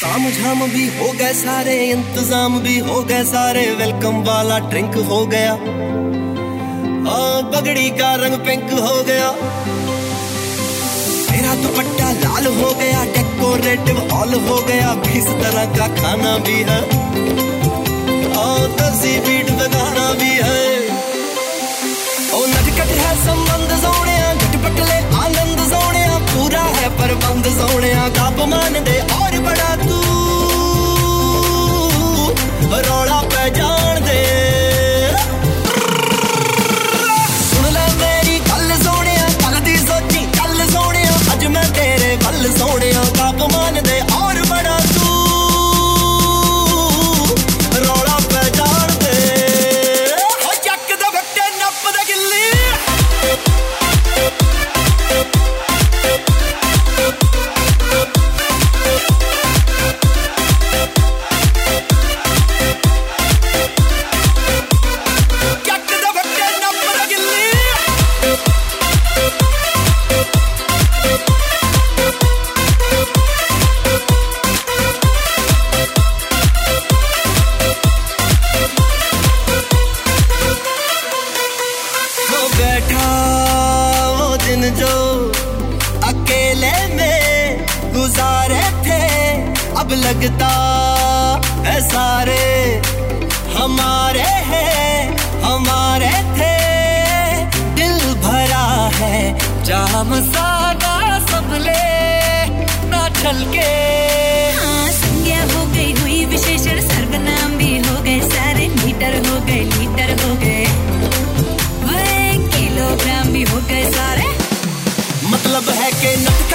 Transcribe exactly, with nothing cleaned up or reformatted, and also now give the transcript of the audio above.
ताम झाम भी हो गए सारे, इंतजाम भी हो गए सारे, वेलकम वाला ड्रिंक हो गया, हाँ पगड़ी का रंग पिंक हो गया, मेरा दुपट्टा लाल हो गया, डेकोरेटिव हॉल हो गया, बीस तरह का खाना भी है, और दसी बीट बगाना भी है। ओ नटखट है संबंध सोने, झटपट ले आनंद सोने, पूरा है प्रबंध सोने, गप मान दे और बड़ा तू रौला पे जान दे। सुन ले मेरी गल सोने, कल दी सोची कल सोने, अज मैं तेरे वल सोने, गप मान दे और बड़ा तू रौला पे जान दे। ओ जक दे फट्टे नप दे गिल्ली, जो अकेले में गुजारे थे, अब लगता है सारे हमारे हैं, हमारे थे, दिल भरा है जाम सादा सबले ना छलके। हाँ संज्ञा हो गई हुई विशेषण, सर्वनाम भी हो गए सारे, मीटर हो गए लीटर हो गए, वह किलोग्राम भी हो गए सारे, मतलब है कि